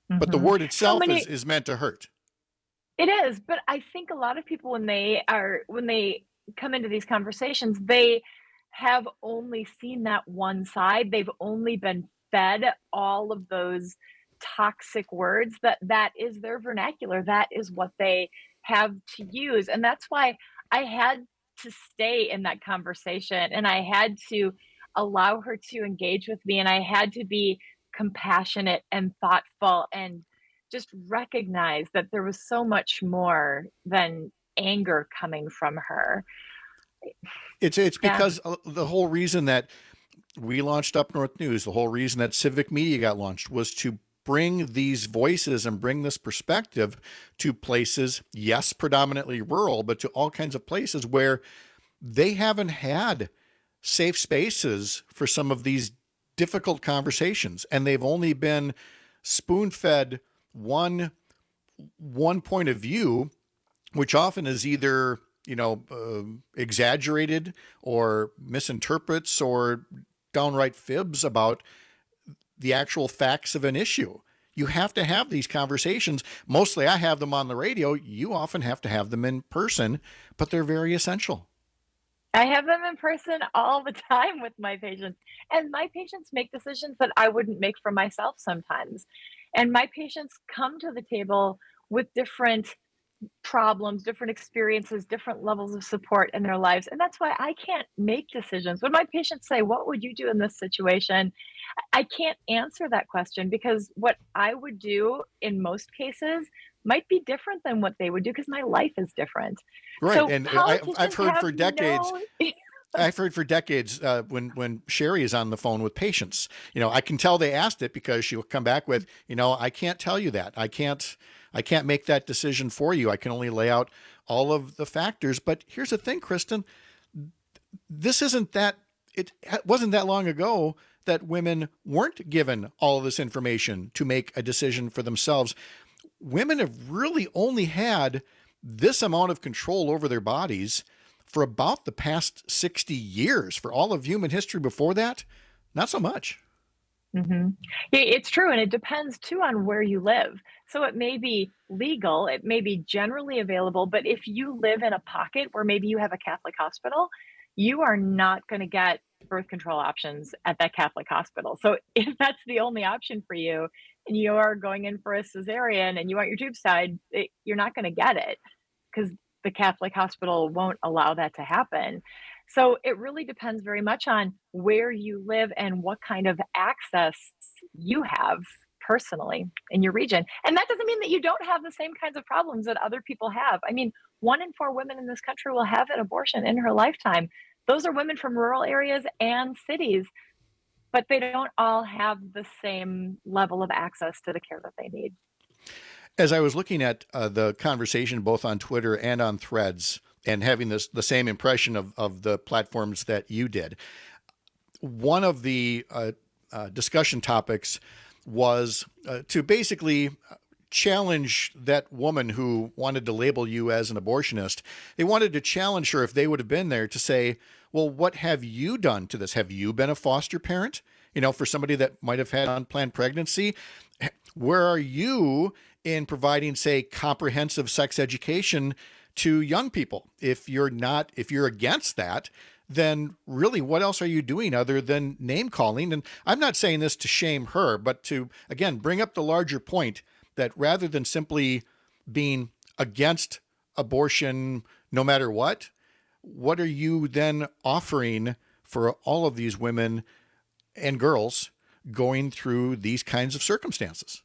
But the word itself is meant to hurt. It is, but I think a lot of people when they come into these conversations, they have only seen that one side. They've only been fed all of those toxic words that is their vernacular. That is what they have to use. And that's why I had to stay in that conversation, and I had to allow her to engage with me, and I had to be compassionate and thoughtful and just recognize that there was so much more than anger coming from her. It's because the whole reason that we launched Up North News, the whole reason that Civic Media got launched was to bring these voices and bring this perspective to places, yes, predominantly rural, but to all kinds of places where they haven't had safe spaces for some of these difficult conversations. And they've only been spoon-fed one point of view, which often is either, exaggerated or misinterprets or downright fibs about the actual facts of an issue. You have to have these conversations. Mostly I have them on the radio. You often have to have them in person, but they're very essential. I have them in person all the time with my patients, and my patients make decisions that I wouldn't make for myself sometimes. And my patients come to the table with different problems, different experiences, different levels of support in their lives. And that's why I can't make decisions. When my patients say, "What would you do in this situation?" I can't answer that question, because what I would do in most cases might be different than what they would do, because my life is different. Right. So and I've heard for decades. I've heard for decades when Sherry is on the phone with patients, I can tell they asked it, because she'll come back with, I can't tell you that. I can't make that decision for you. I can only lay out all of the factors. But here's the thing, Kristen, it wasn't that long ago that women weren't given all of this information to make a decision for themselves. Women have really only had this amount of control over their bodies for about the past 60 years. For all of human history before that, not so much. Mm-hmm. It's true. And it depends too on where you live. So it may be legal, it may be generally available, but if you live in a pocket where maybe you have a Catholic hospital, you are not going to get birth control options at that Catholic hospital. So if that's the only option for you, and you are going in for a cesarean and you want your tubes tied, you're not going to get it, because the Catholic hospital won't allow that to happen. So it really depends very much on where you live and what kind of access you have personally in your region. And that doesn't mean that you don't have the same kinds of problems that other people have. I mean, 1 in 4 women in this country will have an abortion in her lifetime. Those are women from rural areas and cities, but they don't all have the same level of access to the care that they need. As I was looking at the conversation both on Twitter and on Threads, and having the same impression of the platforms that you did, one of the discussion topics was to basically challenge that woman who wanted to label you as an abortionist. They wanted to challenge her, if they would have been there, to say, well, what have you done to this? Have you been a foster parent? For somebody that might have had unplanned pregnancy, where are you in providing, say, comprehensive sex education to young people? If you're against that, then really what else are you doing other than name calling? And I'm not saying this to shame her, but to, again, bring up the larger point that rather than simply being against abortion no matter what are you then offering for all of these women and girls going through these kinds of circumstances?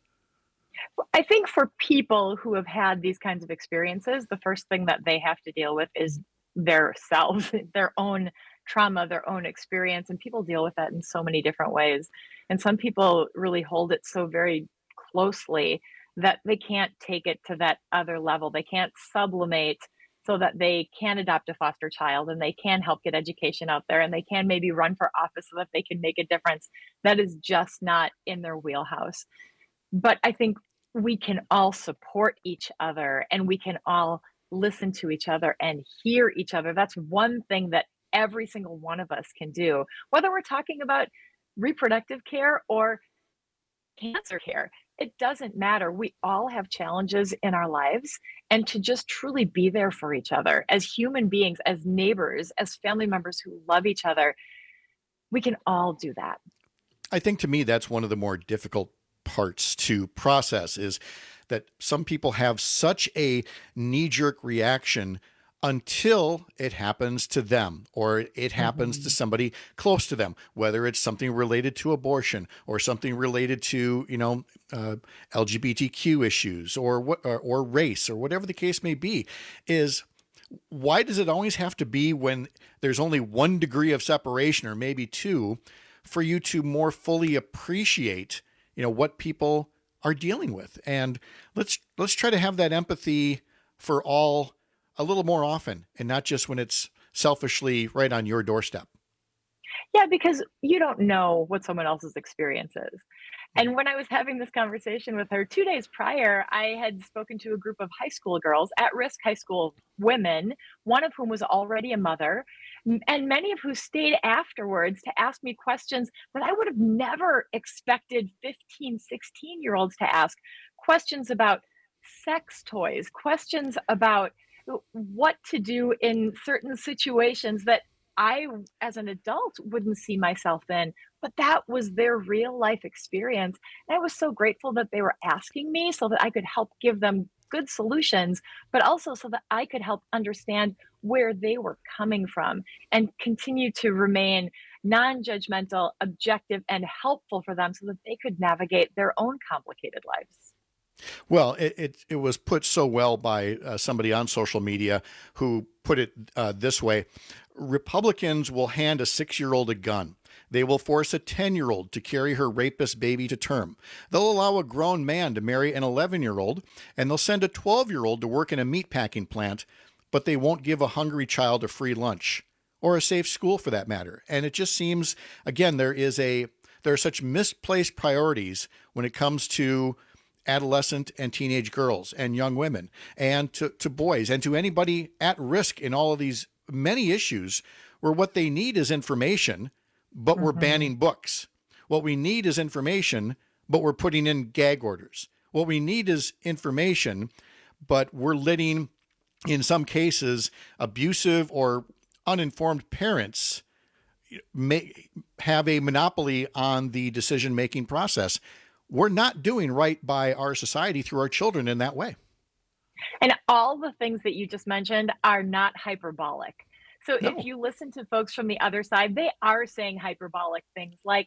I think for people who have had these kinds of experiences, the first thing that they have to deal with is their selves, their own trauma, their own experience. And people deal with that in so many different ways. And some people really hold it so very closely that they can't take it to that other level. They can't sublimate so that they can adopt a foster child and they can help get education out there and they can maybe run for office so that they can make a difference. That is just not in their wheelhouse. But I think we can all support each other and we can all listen to each other and hear each other. That's one thing that every single one of us can do, whether we're talking about reproductive care or cancer care. it doesn't matter. We all have challenges in our lives, and to just truly be there for each other as human beings, as neighbors, as family members who love each other, we can all do that. I think to me, that's one of the more difficult parts to process, is that some people have such a knee-jerk reaction until it happens to them, or it happens to somebody close to them, whether it's something related to abortion or something related to, LGBTQ issues or race or whatever the case may be. Is why does it always have to be when there's only 1 degree of separation, or maybe 2, for you to more fully appreciate, what people are dealing with? And let's try to have that empathy for all a little more often, and not just when it's selfishly right on your doorstep. Yeah, because you don't know what someone else's experience is. And when I was having this conversation with her 2 days prior, I had spoken to a group of high school girls, at-risk high school women, one of whom was already a mother, and many of who stayed afterwards to ask me questions that I would have never expected 15, 16-year-olds to ask. Questions about sex toys, questions about what to do in certain situations that I, as an adult, wouldn't see myself in, but that was their real life experience. And I was so grateful that they were asking me so that I could help give them good solutions, but also so that I could help understand where they were coming from and continue to remain non-judgmental, objective, and helpful for them so that they could navigate their own complicated lives. Well, it was put so well by somebody on social media who put it this way: Republicans will hand a 6-year-old a gun. They will force a 10-year-old to carry her rapist baby to term. They'll allow a grown man to marry an 11-year-old, and they'll send a 12-year-old to work in a meatpacking plant, but they won't give a hungry child a free lunch or a safe school for that matter. And it just seems, again, there are such misplaced priorities when it comes to adolescent and teenage girls and young women, and to boys, and to anybody at risk in all of these many issues, where what they need is information, but we're banning books. What we need is information, but we're putting in gag orders. What we need is information, but we're letting, in some cases, abusive or uninformed parents have a monopoly on the decision-making process. We're not doing right by our society through our children in that way. And all the things that you just mentioned are not hyperbolic. So if you listen to folks from the other side, they are saying hyperbolic things like,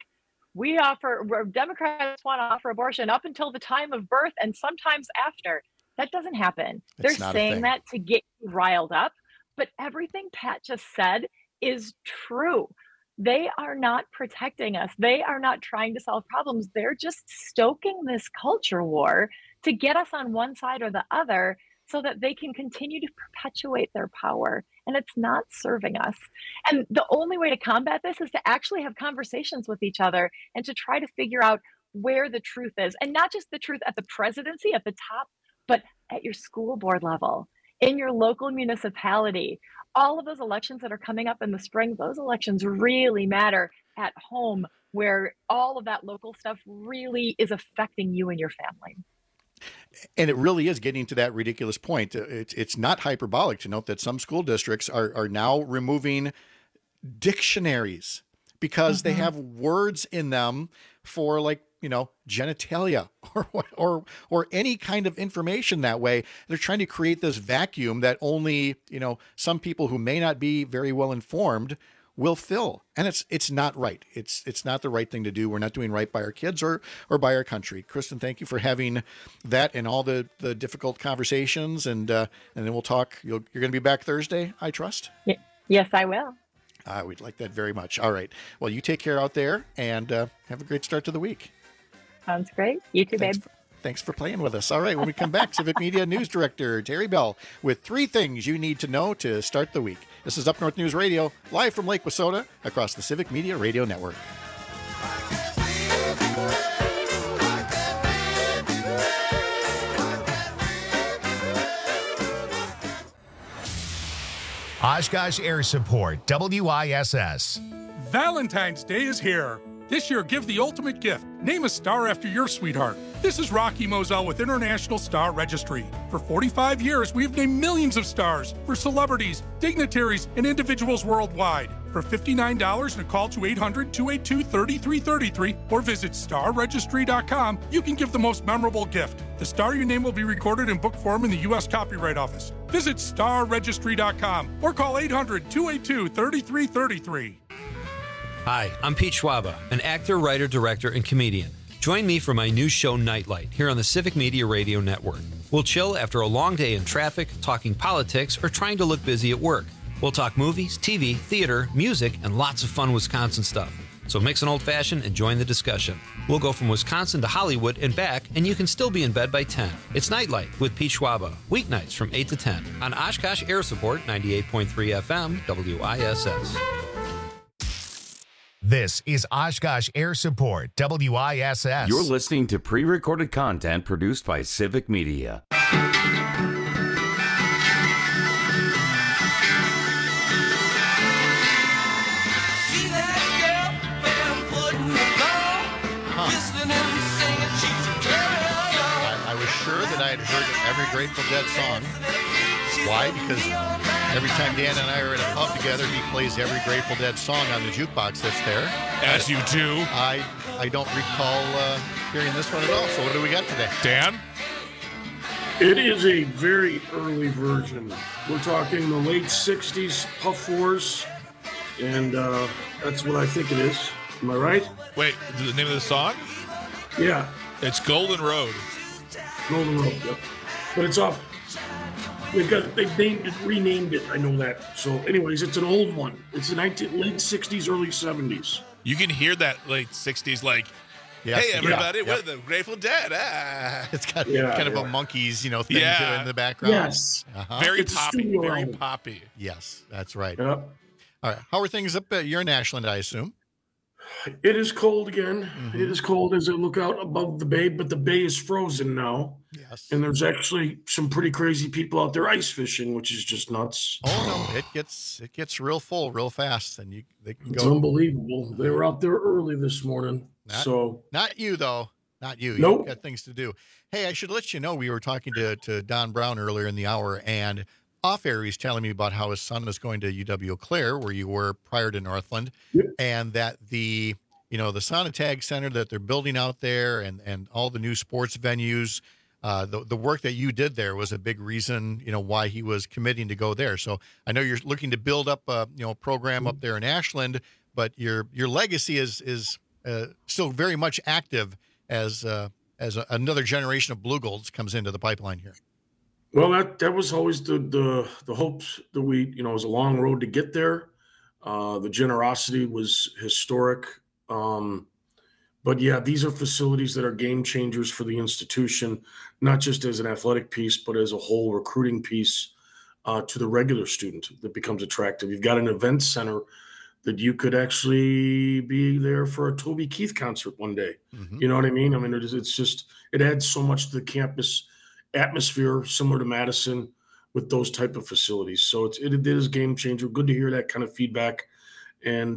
Democrats want to offer abortion up until the time of birth and sometimes after. That doesn't happen. They're saying that to get you riled up. But everything Pat just said is true. They are not protecting us. They are not trying to solve problems. They're just stoking this culture war to get us on one side or the other so that they can continue to perpetuate their power. And it's not serving us. And the only way to combat this is to actually have conversations with each other and to try to figure out where the truth is. And not just the truth at the presidency, at the top, but at your school board level, in your local municipality. All of those elections that are coming up in the spring, those elections really matter at home, where all of that local stuff really is affecting you and your family. And it really is getting to that ridiculous point. It's not hyperbolic to note that some school districts are now removing dictionaries because they have words in them for, like, genitalia or any kind of information that way. They're trying to create this vacuum that only, some people who may not be very well informed will fill. And it's not right. It's not the right thing to do. We're not doing right by our kids or by our country. Kristen, thank you for having that and all the difficult conversations. And then we'll talk. You're going to be back Thursday, I trust? Yes, I will. We'd like that very much. All right. Well, you take care out there and have a great start to the week. Sounds great. You too, babe. Thanks for playing with us. All right. When we come back, Civic Media News Director Terry Bell with 3 things you need to know to start the week. This is Up North News Radio, live from Lake Wissota, across the Civic Media Radio Network. Oshkosh Air Support, WISS. Valentine's Day is here. This year, give the ultimate gift. Name a star after your sweetheart. This is Rocky Moselle with International Star Registry. For 45 years, we've named millions of stars for celebrities, dignitaries, and individuals worldwide. For $59 and a call to 800-282-3333 or visit starregistry.com, you can give the most memorable gift. The star your name will be recorded in book form in the U.S. Copyright Office. Visit starregistry.com or call 800-282-3333. Hi, I'm Pete Schwaba, an actor, writer, director, and comedian. Join me for my new show, Nightlight, here on the Civic Media Radio Network. We'll chill after a long day in traffic, talking politics, or trying to look busy at work. We'll talk movies, TV, theater, music, and lots of fun Wisconsin stuff. So mix an old-fashioned and join the discussion. We'll go from Wisconsin to Hollywood and back, and you can still be in bed by 10. It's Nightlight with Pete Schwaba, weeknights from 8 to 10 on Oshkosh Air Support 98.3 FM WISS. This is Oshkosh Air Support, WISS. You're listening to pre-recorded content produced by Civic Media. I was sure that I had heard every Grateful Dead song. Why? Because every time Dan and I are at a pub together, he plays every Grateful Dead song on the jukebox that's there. As you do. I don't recall hearing this one at all. So what do we got today? Dan? It is a very early version. We're talking the late 60s Puff Wars, and that's what I think it is. Am I right? Wait, the name of the song? Yeah. It's Golden Road. Golden Road, yep. But it's off. They've renamed it. I know that. So, anyways, it's an old one. It's the late 60s, early 70s. You can hear that late 60s, like, hey, everybody, we're the Grateful Dead. Ah. It's got kind of a Monkees, thing in the background. Yes. Very It's a poppy. studio Very album. poppy. Yes, that's right. Yep. All right. How are things up at your Ashland, I assume? It is cold again. Mm-hmm. It is cold as I look out above the bay, but the bay is frozen now. Yes. And there's actually some pretty crazy people out there ice fishing, which is just nuts. Oh no, it gets real full real fast, and they can It's go. unbelievable. They were out there early this morning. Not you though. Not you. Nope. You've got things to do. Hey, I should let you know we were talking to Don Brown earlier in the hour, and off air he's telling me about how his son is going to UW Eau Claire, where you were prior to Northland, and that the Sauna Tag Center that they're building out there, and all the new sports venues. The work that you did there was a big reason, why he was committing to go there. So I know you're looking to build up a program up there in Ashland, but your legacy is still very much active as another generation of Blue Golds comes into the pipeline here. Well, that was always the hopes that it was a long road to get there. The generosity was historic. But yeah, these are facilities that are game changers for the institution, not just as an athletic piece, but as a whole recruiting piece to the regular student that becomes attractive. You've got an event center that you could actually be there for a Toby Keith concert one day. Mm-hmm. You know what I mean? I mean, it adds so much to the campus atmosphere, similar to Madison, with those type of facilities. So it is a game changer. Good to hear that kind of feedback. And,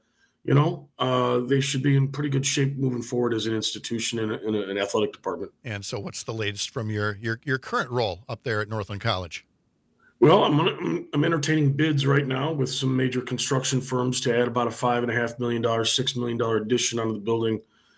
they should be in pretty good shape moving forward as an institution in an athletic department. And so what's the latest from your current role up there at Northland College? Well, I'm entertaining bids right now with some major construction firms to add about a $5.5 million, $6 million addition onto the building.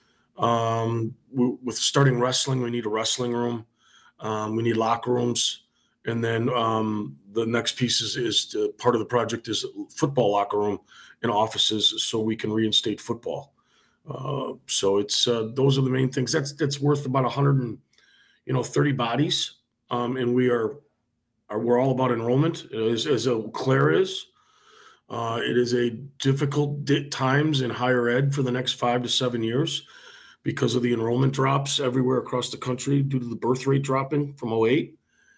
With starting wrestling, we need a wrestling room. We need locker rooms. And then the next piece is part of the project is football locker room and offices so we can reinstate football. So it's those are the main things. That's worth about 130 bodies. And we're all about enrollment as Eau Claire is. It is a difficult times in higher ed for the next 5 to 7 years because of the enrollment drops everywhere across the country due to the birth rate dropping from 2008.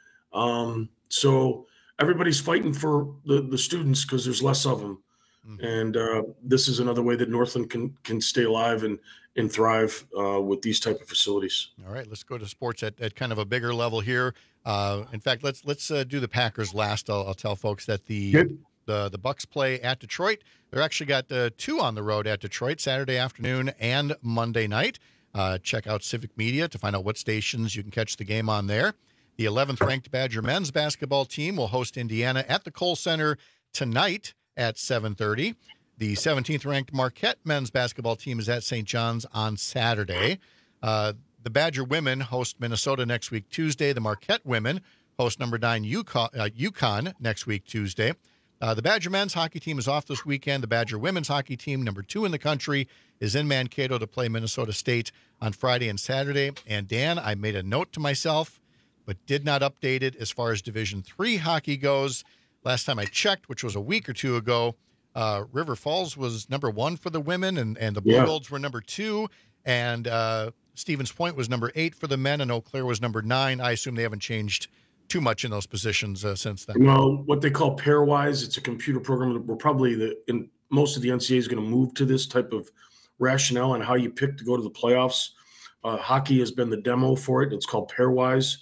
So everybody's fighting for the students because there's less of them. And this is another way that Northland can stay alive and thrive with these type of facilities. All right, let's go to sports at kind of a bigger level here. In fact, let's do the Packers last. I'll tell folks that the Bucs play at Detroit. They're actually got 2 on the road at Detroit, Saturday afternoon and Monday night. Check out Civic Media to find out what stations you can catch the game on there. The 11th ranked Badger men's basketball team will host Indiana at the Kohl Center tonight at 7:30. The 17th ranked Marquette men's basketball team is at St. John's on Saturday. The Badger women host Minnesota next week, Tuesday. The Marquette women host number 9 UConn next week, Tuesday. The Badger men's hockey team is off this weekend. The Badger women's hockey team, number 2 in the country, is in Mankato to play Minnesota State on Friday and Saturday. And Dan, I made a note to myself, but did not update it as far as Division III hockey goes. Last time I checked, which was a week or two ago, River Falls was number 1 for the women, and the Blue Golds were number 2, and Stevens Point was number 8 for the men, and Eau Claire was number 9. I assume they haven't changed too much in those positions since then. Well, what they call pairwise, it's a computer program that we're probably in most of the NCAA is going to move to this type of rationale on how you pick to go to the playoffs. Hockey has been the demo for it. It's called pairwise.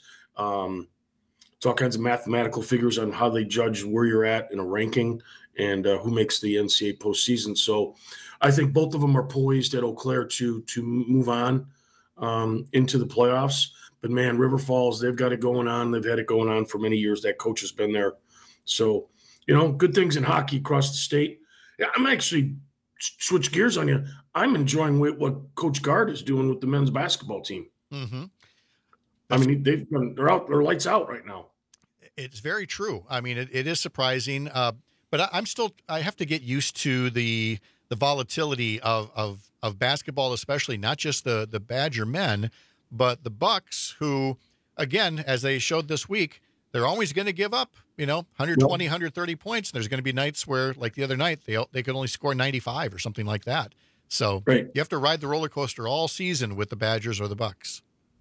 It's all kinds of mathematical figures on how they judge where you're at in a ranking and who makes the NCAA postseason. So I think both of them are poised at Eau Claire to move on into the playoffs. But, man, River Falls, they've got it going on. They've had it going on for many years. That coach has been there. So, good things in hockey across the state. Yeah, I'm actually switch gears on you. I'm enjoying what Coach Gard is doing with the men's basketball team. Mm-hmm. I mean, they're lights out right now. It's very true. I mean, it is surprising, but I have to get used to the volatility of basketball, especially not just the Badger men, but the Bucks, who, again, as they showed this week, they're always going to give up, 120, 130 points. There's going to be nights where, like the other night, they could only score 95 or something like that. So You have to ride the roller coaster all season with the Badgers or the Bucks.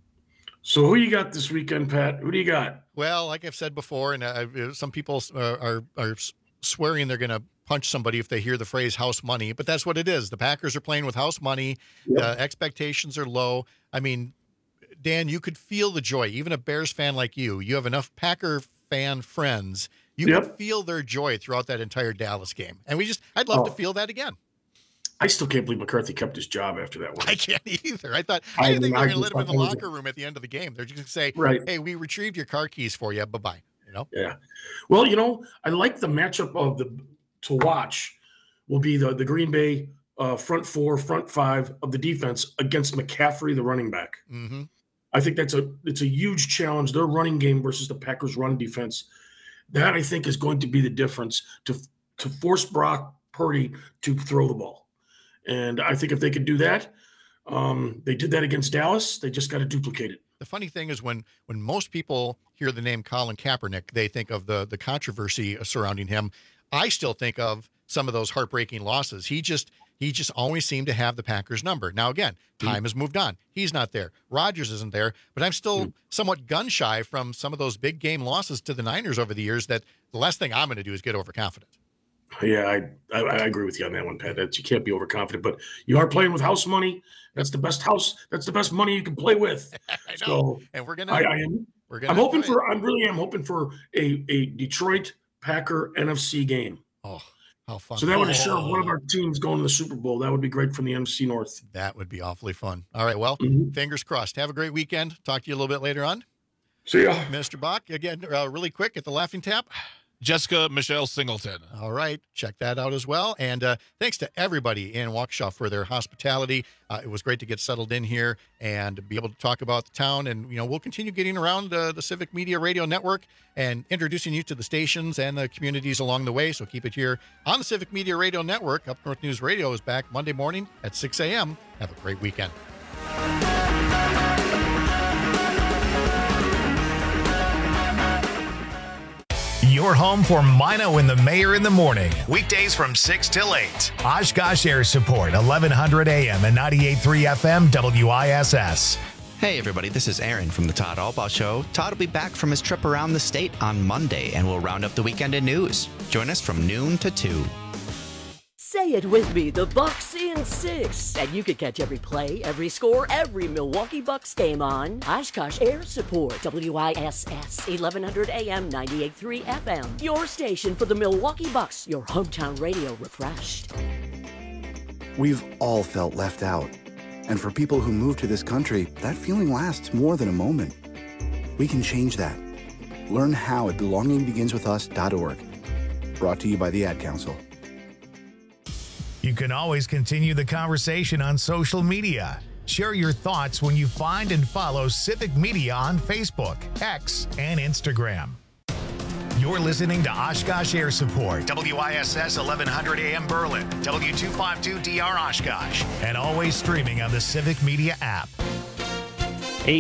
So who you got this weekend, Pat? Who do you got? Well, like I've said before, and some people are swearing they're going to punch somebody if they hear the phrase house money, but that's what it is. The Packers are playing with house money. Yep. Expectations are low. I mean, Dan, you could feel the joy. Even a Bears fan like you have enough Packer fan friends. You could feel their joy throughout that entire Dallas game. And I'd love to feel that again. I still can't believe McCarthy kept his job after that one. I can't either. I didn't think they were going to let him in the locker room at the end of the game. They're just going to say, hey, we retrieved your car keys for you. Bye-bye. Yeah. Well, I like the matchup to watch will be the Green Bay front 4, front 5 of the defense against McCaffrey, the running back. Mm-hmm. I think it's a huge challenge. Their running game versus the Packers' run defense. That, I think, is going to be the difference to force Brock Purdy to throw the ball. And I think if they could do that, they did that against Dallas. They just got to duplicate it. The funny thing is when most people hear the name Colin Kaepernick, they think of the controversy surrounding him. I still think of some of those heartbreaking losses. He just always seemed to have the Packers number. Now, again, time has moved on. He's not there. Rodgers isn't there. But I'm still somewhat gun-shy from some of those big game losses to the Niners over the years that the last thing I'm going to do is get overconfident. Yeah, I agree with you on that one, Pat. You can't be overconfident, but you are playing with house money. That's the best house. That's the best money you can play with. I know. So and we're gonna. I'm hoping for a Detroit Packer NFC game. Oh, how fun! So that would assure one of our teams going to the Super Bowl. That would be great from the NFC North. That would be awfully fun. All right, well, fingers crossed. Have a great weekend. Talk to you a little bit later on. See ya, Mr. Bach. Again, really quick at the Laughing Tap. Jessica Michelle Singleton. All right. Check that out as well. And thanks to everybody in Waukesha for their hospitality. It was great to get settled in here and be able to talk about the town. And, we'll continue getting around the Civic Media Radio Network and introducing you to the stations and the communities along the way. So keep it here on the Civic Media Radio Network. Up North News Radio is back Monday morning at 6 a.m. Have a great weekend. Your home for Mino and the Mayor in the morning. Weekdays from 6 till 8. Oshkosh Air Support, 1100 AM and 98.3 FM WISS. Hey everybody, this is Aaron from the Todd Albaugh Show. Todd will be back from his trip around the state on Monday, and we'll round up the weekend in news. Join us from noon to 2. Say it with me, the Bucks in 6. And you can catch every play, every score, every Milwaukee Bucks game on Oshkosh Air Support, WISS, 1100 AM, 98.3 FM. Your station for the Milwaukee Bucks, your hometown radio refreshed. We've all felt left out. And for people who move to this country, that feeling lasts more than a moment. We can change that. Learn how at belongingbeginswithus.org. Brought to you by the Ad Council. You can always continue the conversation on social media. Share your thoughts when you find and follow Civic Media on Facebook, X, and Instagram. You're listening to Oshkosh Air Support, WISS 1100 AM Berlin, W252DR Oshkosh, and always streaming on the Civic Media app.